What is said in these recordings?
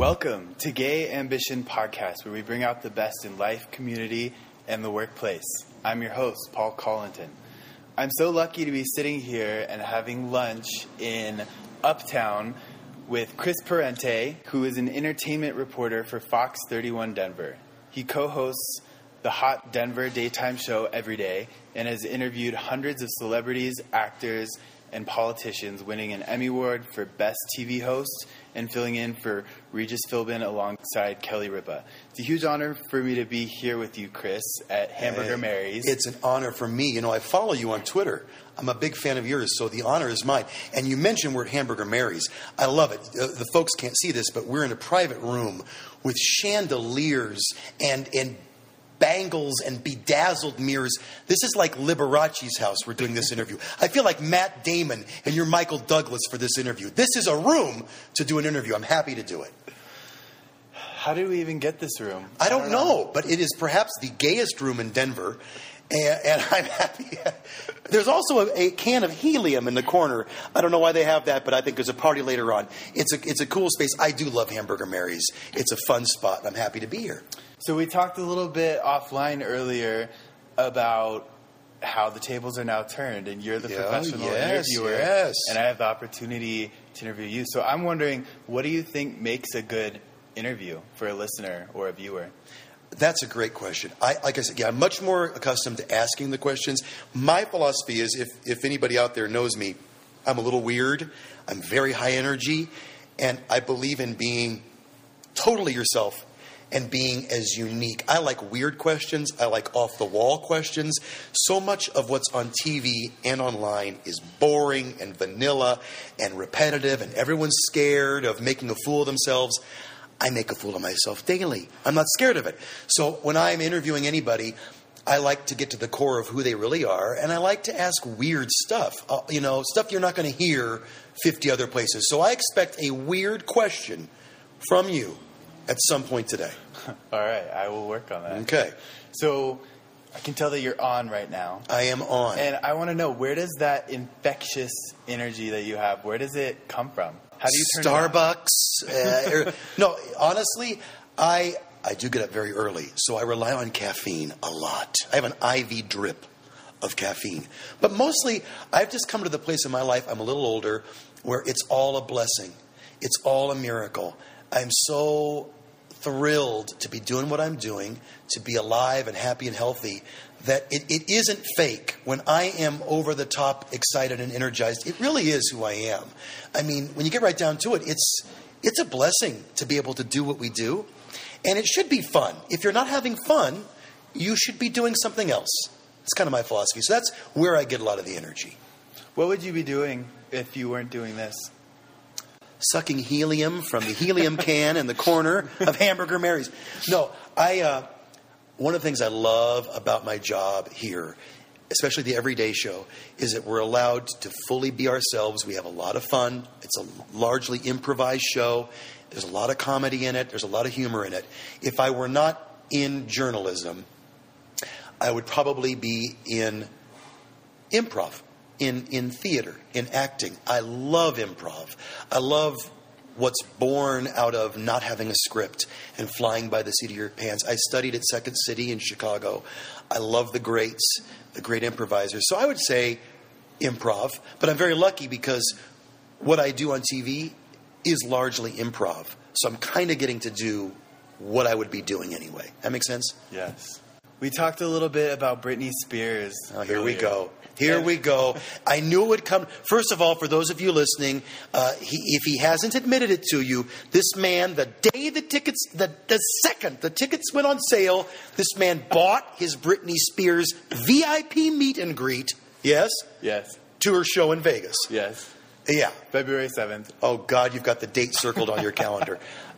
Welcome to Gay Ambition Podcast, where we bring out the best in life, community, and the workplace. I'm your host, Paul Collinton. I'm so lucky to be sitting here and having lunch in Uptown with Chris Parente, who is an entertainment reporter for Fox 31 Denver. He co-hosts the hot Denver daytime show Every Day and has interviewed hundreds of celebrities, actors, and politicians, winning an Emmy Award for Best TV Host and filling in for Regis Philbin alongside Kelly Ripa. It's a huge honor for me to be here with you, Chris, at Hamburger Mary's. It's an honor for me. You know, I follow you on Twitter. I'm a big fan of yours, so the honor is mine. And you mentioned we're at Hamburger Mary's. I love it. The folks can't see this, but we're in a private room with chandeliers and bangles and bedazzled mirrors. This is like Liberace's house we're doing this interview. I feel like Matt Damon and you're Michael Douglas for this interview. This is a room to do an interview. I'm happy to do it. How did we even get this room? I don't know, but it is perhaps the gayest room in Denver. And I'm happy. There's also a can of helium in the corner. I don't know why they have that, but I think there's a party later on. It's a cool space. I do love Hamburger Mary's. It's a fun spot. I'm happy to be here. So we talked a little bit offline earlier about how the tables are now turned, and you're the professional interviewer, and I have the opportunity to interview you. So I'm wondering, what do you think makes a good interview for a listener or a viewer? That's a great question. Like I said, I'm much more accustomed to asking the questions. My philosophy is, if anybody out there knows me, I'm a little weird. I'm very high energy, and I believe in being totally yourself and being as unique. I like weird questions. I like off-the-wall questions. So much of what's on TV and online is boring and vanilla and repetitive, and everyone's scared of making a fool of themselves. I make a fool of myself daily. I'm not scared of it. So when I'm interviewing anybody, I like to get to the core of who they really are, and I like to ask weird stuff, stuff you're not going to hear 50 other places. So I expect a weird question from you at some point today. All right, I will work on that. Okay. So I can tell that you're on right now. I am on. And I want to know, where does that infectious energy that you have, where does it come from? How do you turn Starbucks? No, honestly, I do get up very early, so I rely on caffeine a lot. I have an IV drip of caffeine. But mostly, I've just come to the place in my life, I'm a little older, where it's all a blessing. It's all a miracle. I'm so thrilled to be doing what I'm doing, to be alive and happy and healthy, that it isn't fake. When I am over the top, excited and energized, it really is who I am. I mean, when you get right down to it, it's a blessing to be able to do what we do. And it should be fun. If you're not having fun, you should be doing something else. It's kind of my philosophy. So that's where I get a lot of the energy. What would you be doing if you weren't doing this? Sucking helium from the helium can in the corner of Hamburger Mary's. No, one of the things I love about my job here, especially the Everyday Show, is that we're allowed to fully be ourselves. We have a lot of fun. It's a largely improvised show. There's a lot of comedy in it. There's a lot of humor in it. If I were not in journalism, I would probably be in improv. In theater, in acting. I love improv. I love what's born out of not having a script and flying by the seat of your pants. I studied at Second City in Chicago. I love the greats, the great improvisers. So I would say improv, but I'm very lucky because what I do on TV is largely improv. So I'm kind of getting to do what I would be doing anyway. That makes sense? Yes. We talked a little bit about Britney Spears. Oh, here we go. Here we go. I knew it would come. First of all, for those of you listening, if he hasn't admitted it to you, this man, the day the second the tickets went on sale, this man bought his Britney Spears VIP meet and greet. Yes? Yes. To her show in Vegas. Yes. Yeah. February 7th. Oh, God, you've got the date circled on your calendar.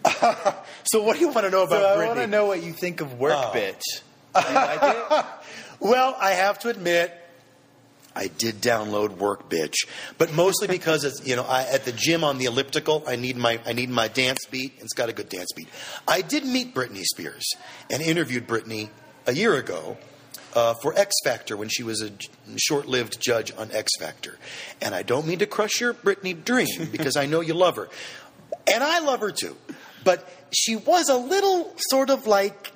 So what do you want to know about Britney? I want to know what you think of Work Bitch. Do you like it? Well, I have to admit, I did download Work Bitch, but mostly because it's, at the gym on the elliptical, I need my dance beat. It's got a good dance beat. I did meet Britney Spears and interviewed Britney a year ago for X Factor when she was a short-lived judge on X Factor. And I don't mean to crush your Britney dream because I know you love her. And I love her too. But she was a little sort of like,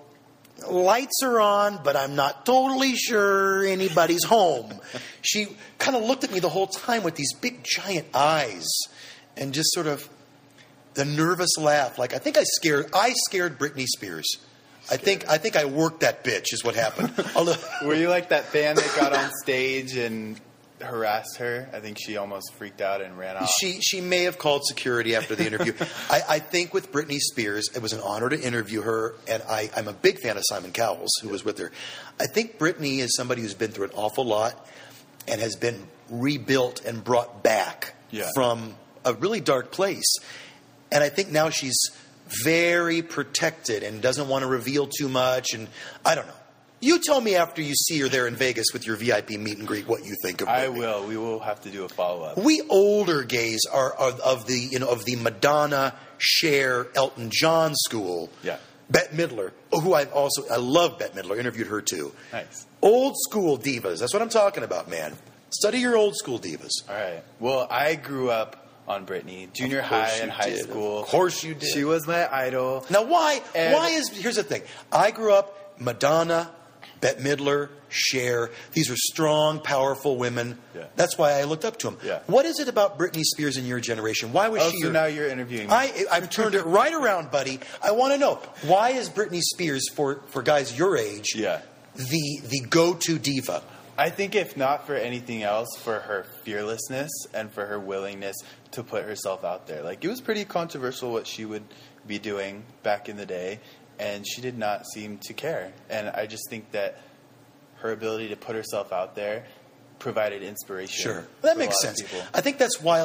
lights are on, but I'm not totally sure anybody's home. She kind of looked at me the whole time with these big giant eyes and just sort of the nervous laugh. Like, I think I scared Britney Spears. I think I worked that bitch is what happened. Were you like that fan that got on stage and harassed her? I think she almost freaked out and ran off. She may have called security after the interview. I think with Britney Spears, it was an honor to interview her, and I'm a big fan of Simon Cowell, who was with her. I think Britney is somebody who's been through an awful lot and has been rebuilt and brought back from a really dark place. And I think now she's very protected and doesn't want to reveal too much. And I don't know. You tell me after you see her there in Vegas with your VIP meet and greet what you think of Britney. I will. We will have to do a follow-up. We older gays are of the Madonna, Cher, Elton John school. Yeah. Bette Midler, who I love Bette Midler. Interviewed her too. Nice. Old school divas. That's what I'm talking about, man. Study your old school divas. All right. Well, I grew up on Britney, junior high and high school. Of course you did. She was my idol. Now, here's the thing. I grew up Madonna, Bette Midler, Cher. These are strong, powerful women. Yeah. That's why I looked up to them. Yeah. What is it about Britney Spears in your generation? Why was she so now you're interviewing me. I've turned it right around, buddy. I want to know, why is Britney Spears, for guys your age, the go-to diva? I think if not for anything else, for her fearlessness and for her willingness to put herself out there. Like, it was pretty controversial what she would be doing back in the day, and she did not seem to care. And I just think that her ability to put herself out there provided inspiration. Sure, that makes sense. I think that's why.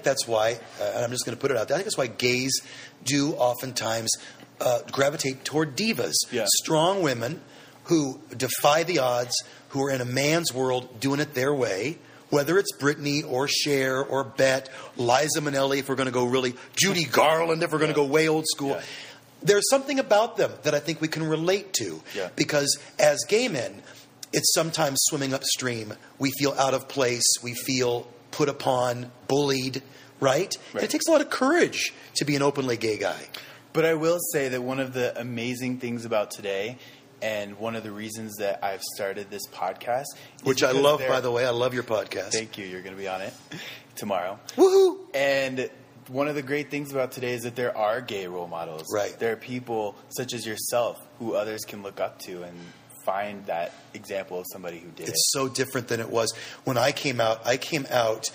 And I'm just going to put it out there. I think that's why gays do oftentimes gravitate toward divas, strong women who defy the odds, who are in a man's world doing it their way. Whether it's Britney or Cher or Bette, Liza Minnelli, if we're going to go really, Judy Garland, if we're going to go way old school. Yeah. There's something about them that I think we can relate to. Yeah. Because as gay men, it's sometimes swimming upstream. We feel out of place. We feel put upon, bullied, right? And it takes a lot of courage to be an openly gay guy. But I will say that one of the amazing things about today, and one of the reasons that I've started this podcast, which I love, by the way. I love your podcast. Thank you. You're going to be on it tomorrow. Woohoo! And one of the great things about today is that there are gay role models. Right. There are people such as yourself who others can look up to and find that example of somebody who did it. It's so different than it was when I came out. I came out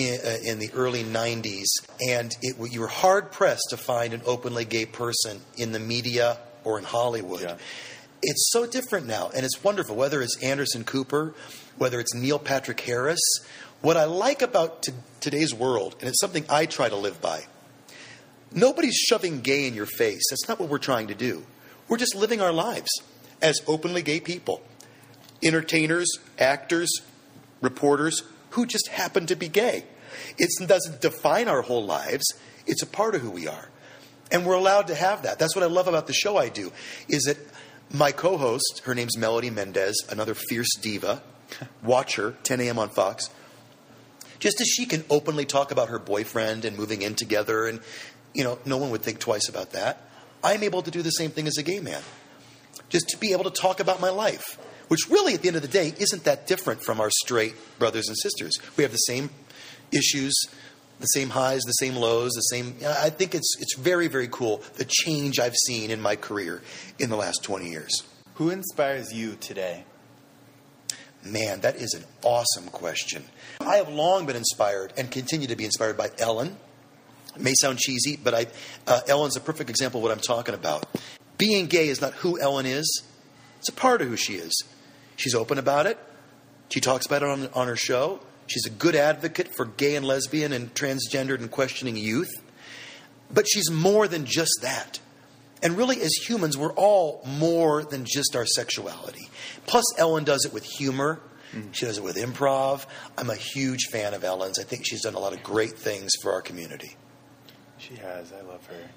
in the early 90s, and you were hard-pressed to find an openly gay person in the media or in Hollywood. Yeah. It's so different now, and it's wonderful, whether it's Anderson Cooper, whether it's Neil Patrick Harris. What I like about today's world, and it's something I try to live by, nobody's shoving gay in your face. That's not what we're trying to do. We're just living our lives as openly gay people. Entertainers, actors, reporters who just happen to be gay. It doesn't define our whole lives. It's a part of who we are. And we're allowed to have that. That's what I love about the show I do, is that my co-host, her name's Melody Mendez, another fierce diva. Watch her, 10 a.m. on Fox. Just as she can openly talk about her boyfriend and moving in together, and, no one would think twice about that. I'm able to do the same thing as a gay man. Just to be able to talk about my life, which really, at the end of the day, isn't that different from our straight brothers and sisters. We have the same issues, the same highs, the same lows, the same. I think it's very, very cool, the change I've seen in my career in the last 20 years. Who inspires you today? Man, that is an awesome question. I have long been inspired and continue to be inspired by Ellen. It may sound cheesy, but Ellen's a perfect example of what I'm talking about. Being gay is not who Ellen is. It's a part of who she is. She's open about it. She talks about it on her show. She's a good advocate for gay and lesbian and transgendered and questioning youth. But she's more than just that. And really, as humans, we're all more than just our sexuality. Plus, Ellen does it with humor. Mm-hmm. She does it with improv. I'm a huge fan of Ellen's. I think she's done a lot of great things for our community. She has. I love her.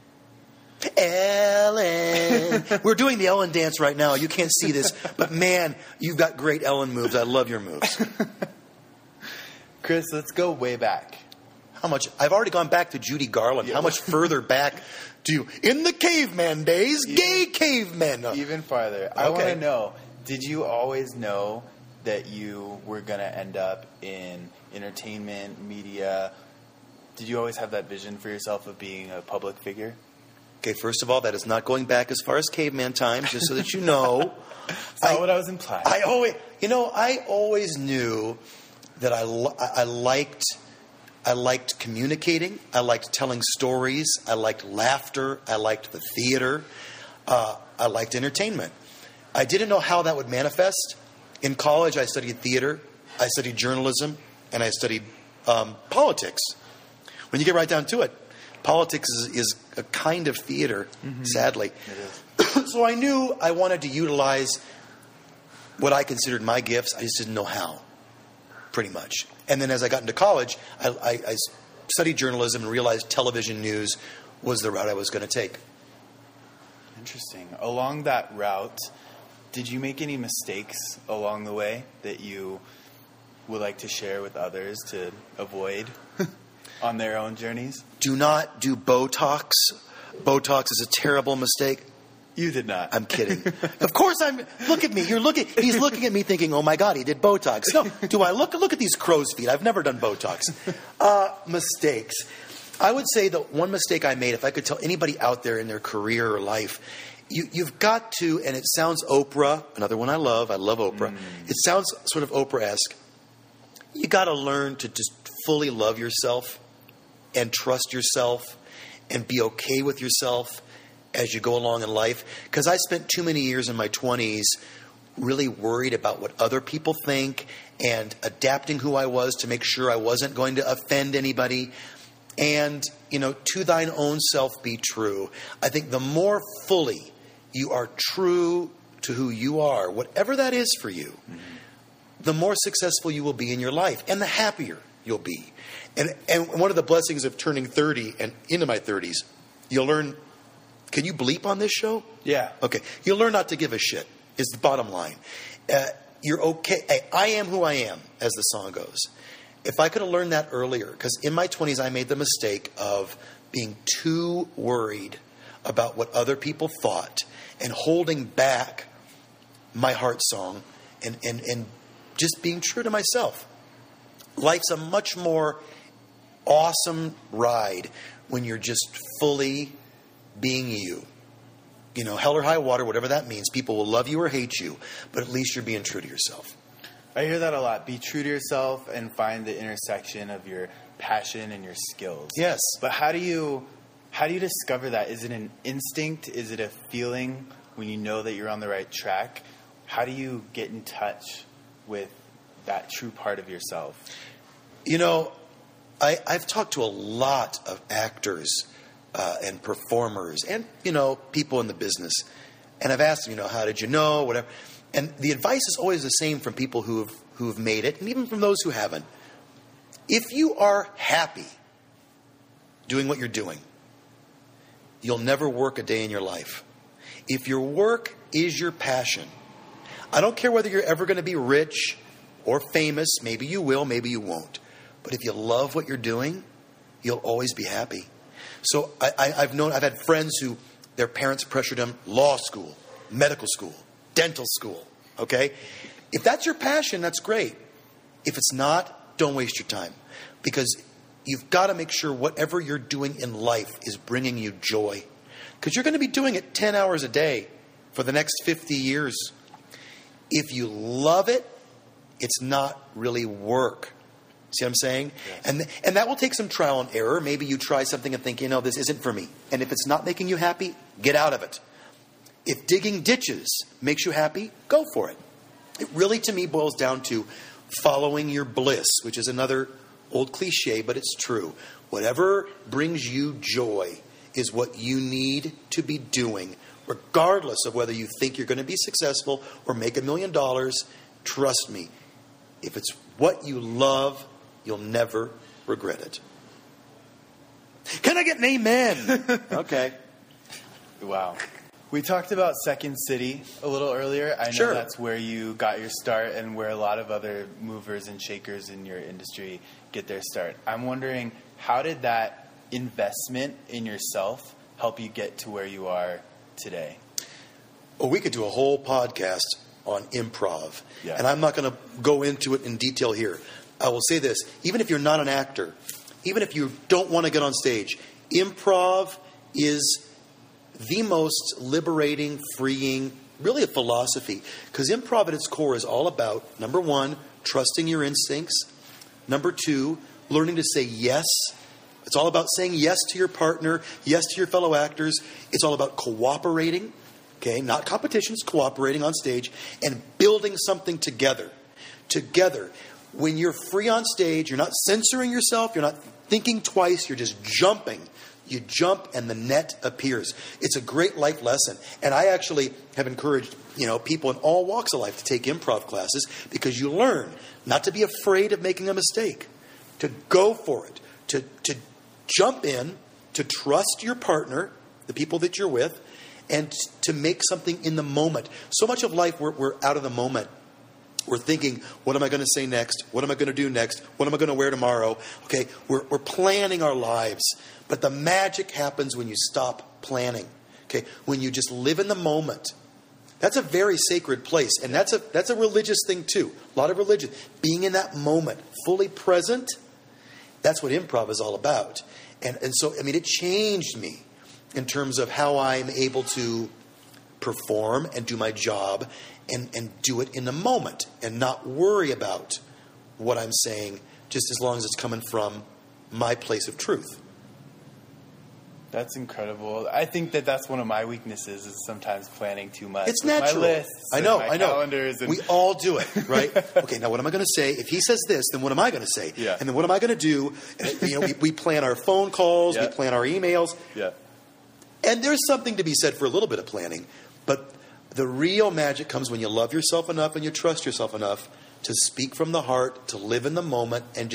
Ellen. We're doing the Ellen dance right now. You can't see this. But, man, you've got great Ellen moves. I love your moves. Chris, let's go way back. how much, I've already gone back to Judy Garland. How much further back do you, in the caveman days, gay cavemen. Even farther. I want to know, did you always know that you were going to end up in entertainment, media? Did you always have that vision for yourself of being a public figure? Okay, first of all, that is not going back as far as caveman times, just so that you know. That's not what I was implying. I always knew that I liked communicating. I liked telling stories. I liked laughter. I liked the theater. I liked entertainment. I didn't know how that would manifest. In college, I studied theater. I studied journalism, and I studied politics. When you get right down to it, politics is a kind of theater, sadly. It is. So I knew I wanted to utilize what I considered my gifts. I just didn't know how, pretty much. And then as I got into college, I studied journalism and realized television news was the route I was going to take. Interesting. Along that route, did you make any mistakes along the way that you would like to share with others to avoid on their own journeys? Do not do Botox. Botox is a terrible mistake. You did not. I'm kidding. Of course look at me. He's looking at me thinking, oh my God, he did Botox. No, do I look at these crow's feet? I've never done Botox. Mistakes. I would say the one mistake I made, if I could tell anybody out there in their career or life, you've got to, and it sounds Oprah, another one I love Oprah. It sounds sort of Oprah-esque. You got to learn to just fully love yourself and trust yourself and be okay with yourself as you go along in life. Because I spent too many years in my 20s really worried about what other people think and adapting who I was to make sure I wasn't going to offend anybody. And, to thine own self be true. I think the more fully you are true to who you are, whatever that is for you, the more successful you will be in your life and the happier you'll be. And one of the blessings of turning 30 and into my 30s, you'll learn. Can you bleep on this show? Yeah. Okay. You'll learn not to give a shit, is the bottom line. You're okay. I am who I am, as the song goes. If I could have learned that earlier, because in my 20s I made the mistake of being too worried about what other people thought and holding back my heart song and just being true to myself. Life's a much more awesome ride when you're just fully being you. Hell or high water, whatever that means. People will love you or hate you, but at least you're being true to yourself. I hear that a lot. Be true to yourself and find the intersection of your passion and your skills. Yes. But how do you discover that? Is it an instinct? Is it a feeling when you know that you're on the right track? How do you get in touch with that true part of yourself? I've talked to a lot of actors and performers and, people in the business. And I've asked them, how did you know, whatever. And the advice is always the same from people who have made it and even from those who haven't. If you are happy doing what you're doing, you'll never work a day in your life. If your work is your passion, I don't care whether you're ever going to be rich or famous. Maybe you will, maybe you won't. But if you love what you're doing, you'll always be happy. So I've had friends who their parents pressured them, law school, medical school, dental school, okay? If that's your passion, that's great. If it's not, don't waste your time. Because you've got to make sure whatever you're doing in life is bringing you joy. Because you're going to be doing it 10 hours a day for the next 50 years. If you love it, it's not really work. See what I'm saying? Yes. And that will take some trial and error. Maybe you try something and think, this isn't for me. And if it's not making you happy, get out of it. If digging ditches makes you happy, go for it. It really, to me, boils down to following your bliss, which is another old cliche, but it's true. Whatever brings you joy is what you need to be doing, regardless of whether you think you're going to be successful or make $1 million. Trust me, if it's what you love, you'll never regret it. Can I get an amen? Okay. Wow. We talked about Second City a little earlier. I know Sure. that's where you got your start and where a lot of other movers and shakers in your industry get their start. I'm wondering, how did that investment in yourself help you get to where you are today? Well, we could do a whole podcast on improv, Yeah. and I'm not going to go into it in detail here. I will say this, even if you're not an actor, even if you don't want to get on stage, improv is the most liberating, freeing, really a philosophy. Because improv at its core is all about, number one, trusting your instincts. Number two, learning to say yes. It's all about saying yes to your partner, yes to your fellow actors. It's all about cooperating, okay? Not competitions, cooperating on stage and building something together. Together. When you're free on stage, you're not censoring yourself, you're not thinking twice, you're just jumping. You jump and the net appears. It's a great life lesson. And I actually have encouraged, people in all walks of life to take improv classes because you learn not to be afraid of making a mistake, to go for it, to jump in, to trust your partner, the people that you're with, and to make something in the moment. So much of life we're out of the moment. We're thinking, what am I going to say next? What am I going to do next? What am I going to wear tomorrow? Okay, we're planning our lives. But the magic happens when you stop planning. Okay, when you just live in the moment. That's a very sacred place. And that's a religious thing too. A lot of religion. Being in that moment, fully present, that's what improv is all about. And so, it changed me in terms of how I'm able to perform and do my job and do it in the moment and not worry about what I'm saying just as long as it's coming from my place of truth. That's incredible. I think that's one of my weaknesses is sometimes planning too much. It's natural. My lists I know. calendars and we all do it, right? Okay, now what am I going to say? If he says this, then what am I going to say? Yeah. And then what am I going to do? And, we plan our phone calls. Yeah. We plan our emails. Yeah. And there's something to be said for a little bit of planning. But the real magic comes when you love yourself enough and you trust yourself enough to speak from the heart, to live in the moment, and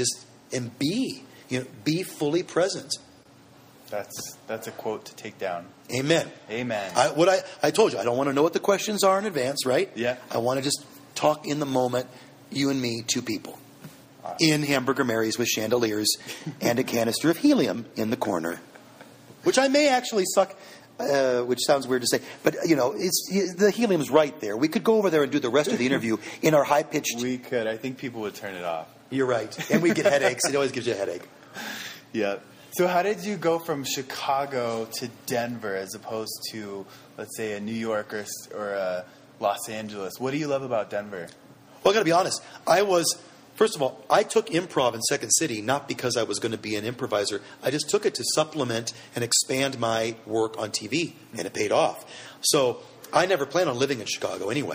be fully present. That's a quote to take down. Amen. Amen. I told you, I don't want to know what the questions are in advance, right? Yeah. I want to just talk in the moment, you and me, two people. In Hamburger Mary's with chandeliers and a canister of helium in the corner. Which I may actually suck, which sounds weird to say. But, the helium's right there. We could go over there and do the rest of the interview in our high-pitched... We could. I think people would turn it off. You're right. And we get headaches. It always gives you a headache. Yeah. So how did you go from Chicago to Denver as opposed to, let's say, a New York or Los Angeles? What do you love about Denver? Well, I got to be honest. First of all, I took improv in Second City not because I was going to be an improviser. I just took it to supplement and expand my work on TV, and it paid off. So I never planned on living in Chicago anyway.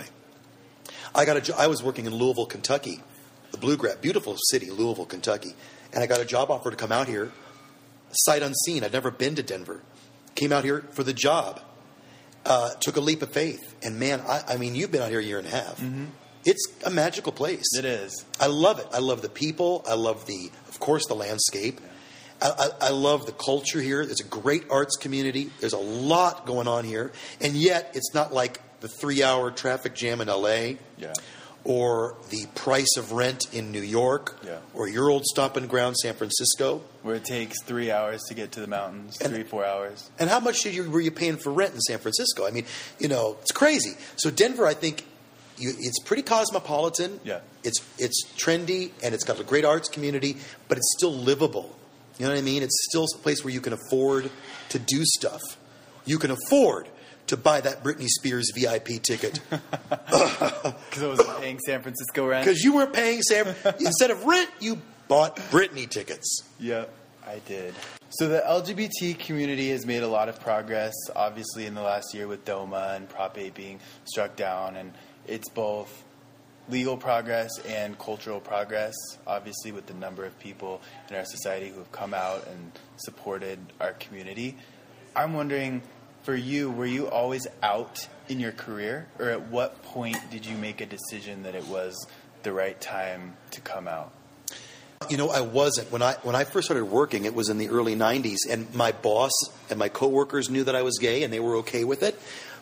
I was working in Louisville, Kentucky, the Bluegrass, beautiful city, Louisville, Kentucky, and I got a job offer to come out here, sight unseen. I'd never been to Denver. Came out here for the job. Took a leap of faith, and man, you've been out here a year and a half. Mm-hmm. It's a magical place. It is. I love it. I love the people. I love of course, the landscape. Yeah. I love the culture here. There's a great arts community. There's a lot going on here. And yet, it's not like the 3-hour traffic jam in L.A. Yeah. Or the price of rent in New York. Yeah. Or your old stomping ground, San Francisco. Where it takes 3 hours to get to the mountains, 3-4 hours. And how much were you paying for rent in San Francisco? It's crazy. So Denver, I think... it's pretty cosmopolitan. Yeah. It's trendy, and it's got a great arts community, but it's still livable. You know what I mean? It's still a place where you can afford to do stuff. You can afford to buy that Britney Spears VIP ticket. Because I wasn't paying San Francisco rent? Because you weren't paying instead of rent, you bought Britney tickets. Yep, I did. So the LGBT community has made a lot of progress, obviously, in the last year with DOMA and Prop 8 being struck down, and it's both legal progress and cultural progress, obviously, with the number of people in our society who have come out and supported our community. I'm wondering, for you, were you always out in your career? Or at what point did you make a decision that it was the right time to come out? I wasn't. When I first started working, it was in the early 90s, and my boss and my coworkers knew that I was gay, and they were okay with it.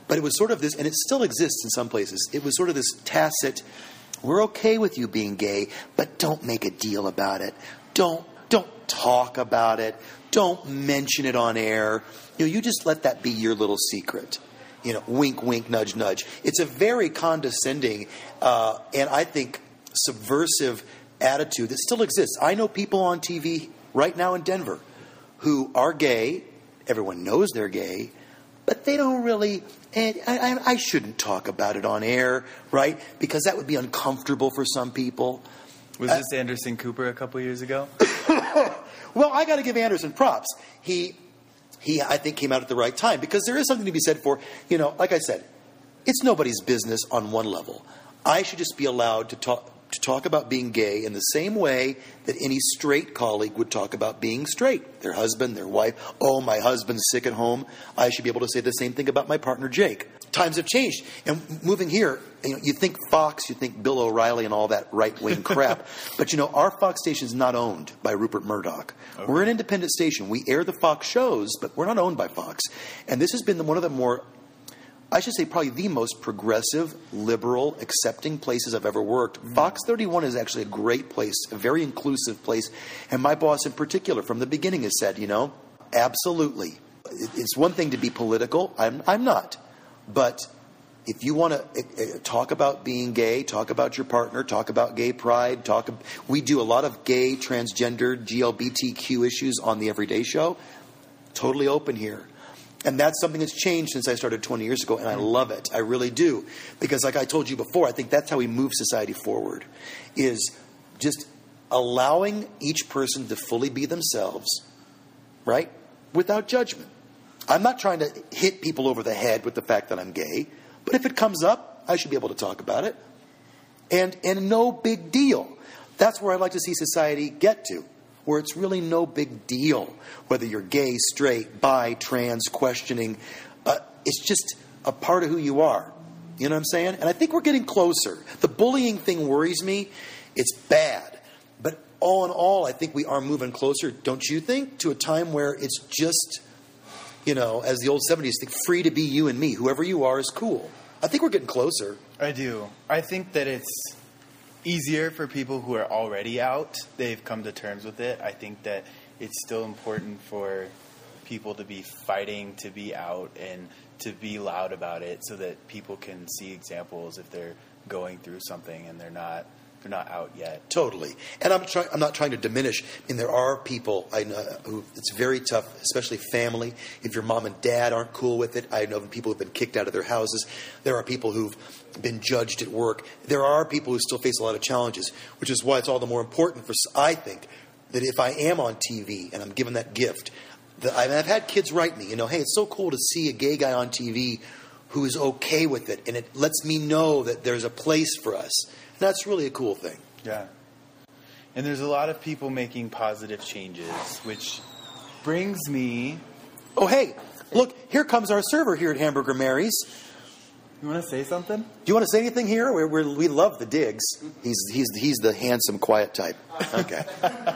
But it was sort of this, and it still exists in some places, it was sort of this tacit, we're okay with you being gay, but don't make a deal about it. Don't talk about it. Don't mention it on air. You just let that be your little secret. Wink, wink, nudge, nudge. It's a very condescending and I think subversive attitude that still exists. I know people on TV right now in Denver who are gay. Everyone knows they're gay, but they don't really, and I shouldn't talk about it on air, right? Because that would be uncomfortable for some people. Was this Anderson Cooper a couple years ago? Well, I got to give Anderson props. He, I think, came out at the right time because there is something to be said for, like I said, it's nobody's business on one level. I should just be allowed to talk about being gay in the same way that any straight colleague would talk about being straight. Their husband, their wife. Oh, my husband's sick at home. I should be able to say the same thing about my partner, Jake. Times have changed. And moving here, you think Fox, you think Bill O'Reilly and all that right-wing crap. But, our Fox station is not owned by Rupert Murdoch. Okay. We're an independent station. We air the Fox shows, but we're not owned by Fox. And this has been one of the more, I should say probably the most progressive, liberal, accepting places I've ever worked. Mm-hmm. Fox 31 is actually a great place, a very inclusive place. And my boss in particular from the beginning has said, absolutely. It's one thing to be political. I'm not. But if you want to talk about being gay, talk about your partner, talk about gay pride, we do a lot of gay, transgender, GLBTQ issues on the Everyday Show. Totally open here. And that's something that's changed since I started 20 years ago, and I love it. I really do. Because like I told you before, I think that's how we move society forward, is just allowing each person to fully be themselves, right, without judgment. I'm not trying to hit people over the head with the fact that I'm gay, but if it comes up, I should be able to talk about it. And no big deal. That's where I'd like to see society get to, where it's really no big deal whether you're gay, straight, bi, trans, questioning. It's just a part of who you are. You know what I'm saying? And I think we're getting closer. The bullying thing worries me. It's bad. But all in all, I think we are moving closer, don't you think, to a time where it's just, as the old 70s think, free to be you and me. Whoever you are is cool. I think we're getting closer. I do. I think that it's easier for people who are already out. They've come to terms with it. I think that it's still important for people to be fighting to be out and to be loud about it so that people can see examples if they're going through something and they're not out yet. Totally. And I'm not trying to diminish. There are people I know who it's very tough, especially family. If your mom and dad aren't cool with it, I know people who've been kicked out of their houses. There are people who've been judged at work. There are people who still face a lot of challenges, which is why it's all the more important I think, that if I am on TV and I'm given that gift, I've had kids write me, hey, it's so cool to see a gay guy on TV who is okay with it, and it lets me know that there's a place for us. That's really a cool thing. Yeah. And there's a lot of people making positive changes, which brings me... Oh, hey, look, here comes our server here at Hamburger Mary's. You want to say something? Do you want to say anything here? We love the digs. He's the handsome, quiet type. Okay.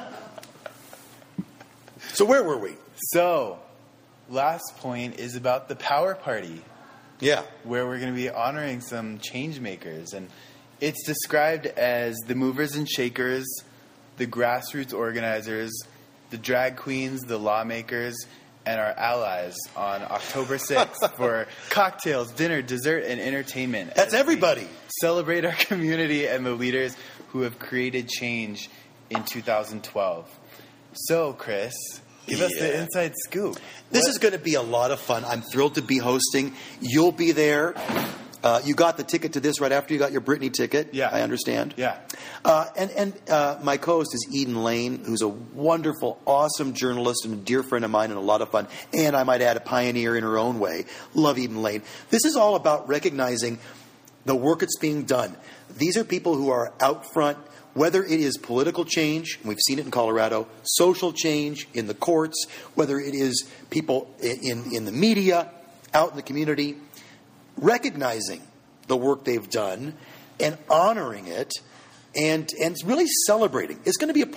So where were we? So, last point is about the Power Party. Yeah. Where we're going to be honoring some change makers. And it's described as the movers and shakers, the grassroots organizers, the drag queens, the lawmakers, and our allies on October 6th for cocktails, dinner, dessert, and entertainment. That's everybody. Celebrate our community and the leaders who have created change in 2012. So, Chris, give us the inside scoop. This is going to be a lot of fun. I'm thrilled to be hosting. You'll be there. You got the ticket to this right after you got your Britney ticket. Yeah. I understand. Yeah. And my co-host is Eden Lane, who's a wonderful, awesome journalist and a dear friend of mine and a lot of fun. And I might add, a pioneer in her own way. Love Eden Lane. This is all about recognizing the work that's being done. These are people who are out front, whether it is political change, and we've seen it in Colorado, social change in the courts, whether it is people in the media, out in the community, recognizing the work they've done and honoring it and really celebrating. It's going to be a party.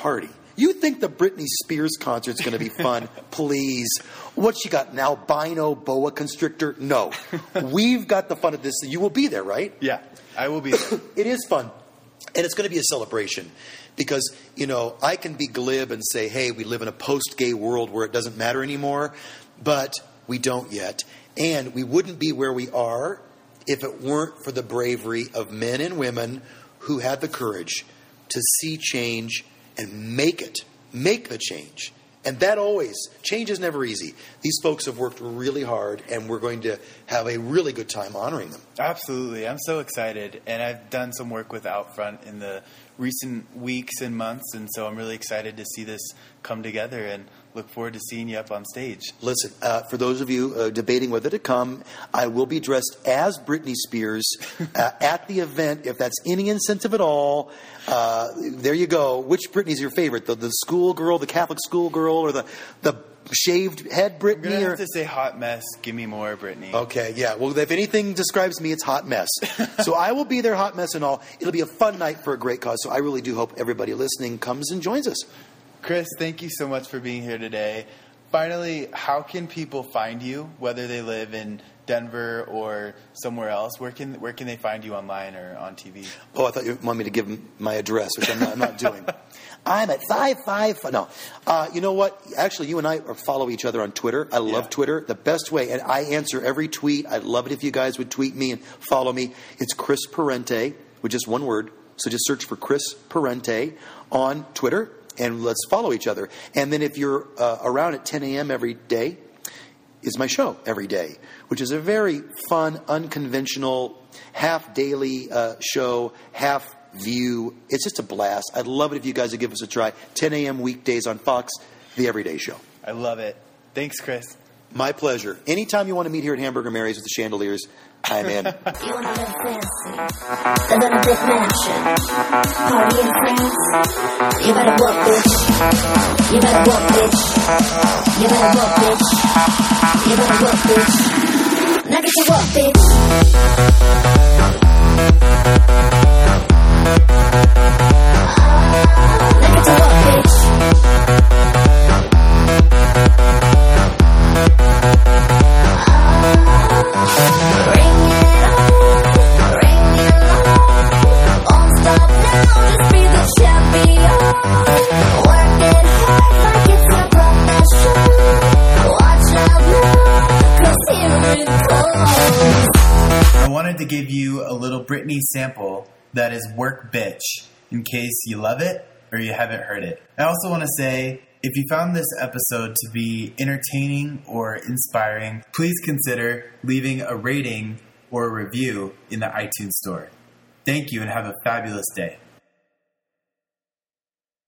You think the Britney Spears concert's going to be fun? Please. What you got, an albino boa constrictor? No. We've got the fun of this. You will be there, right? Yeah, I will be there. It is fun. And it's going to be a celebration because, I can be glib and say, hey, we live in a post-gay world where it doesn't matter anymore, but we don't yet. And we wouldn't be where we are if it weren't for the bravery of men and women who had the courage to see change and make the change. And change is never easy. These folks have worked really hard, and we're going to have a really good time honoring them. Absolutely. I'm so excited, and I've done some work with Outfront in the recent weeks and months, and so I'm really excited to see this come together and look forward to seeing you up on stage. Listen, for those of you debating whether to come, I will be dressed as Britney Spears at the event, if that's any incentive at all. There you go. Which Britney's your favorite? The schoolgirl, the Catholic schoolgirl, or the shaved head Britney? I'm going to have to say hot mess. Give me more Britney. Okay, yeah. Well, if anything describes me, it's hot mess. So I will be there, hot mess and all. It'll be a fun night for a great cause. So I really do hope everybody listening comes and joins us. Chris, thank you so much for being here today. Finally, how can people find you, whether they live in Denver or somewhere else? Where can they find you online or on TV? Oh, I thought you wanted me to give them my address, which I'm not doing. I'm at 555. No. You know what? Actually, you and I follow each other on Twitter. I love Twitter. The best way, and I answer every tweet. I'd love it if you guys would tweet me and follow me. It's Chris Parente, with just one word. So just search for Chris Parente on Twitter. And let's follow each other. And then if you're around at 10 a.m. every day, is my show every day, which is a very fun, unconventional, half-daily show, half-view. It's just a blast. I'd love it if you guys would give us a try. 10 a.m. weekdays on Fox, The Everyday Show. I love it. Thanks, Chris. My pleasure. Anytime you want to meet here at Hamburger Mary's with the chandeliers, I'm in. You wanna live fancy, live in a big mansion, party in France. You better work, bitch. You better work, bitch. You better work, bitch. You better work, bitch. Now get to work, bitch. Now get to work, bitch. I wanted to give you a little Britney sample that is Work Bitch, in case you love it or you haven't heard it. I also want to say, if you found this episode to be entertaining or inspiring, please consider leaving a rating or a review in the iTunes store. Thank you and have a fabulous day.